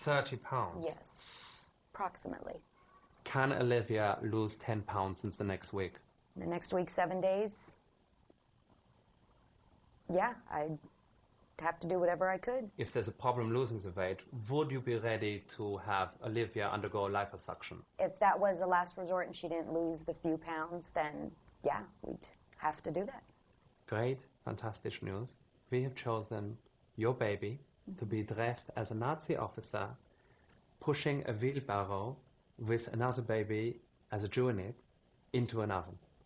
30 pounds? Yes, approximately. Can Olivia lose 10 pounds since the next week? The next week, 7 days? Yeah, I'd have to do whatever I could. If there's a problem losing the weight, would you be ready to have Olivia undergo liposuction? If that was a last resort and she didn't lose the few pounds, then yeah, we'd have to do that. Great, fantastic news. We have chosen your baby to be dressed as a Nazi officer, pushing a wheelbarrow with another baby as a Jew in it into an oven.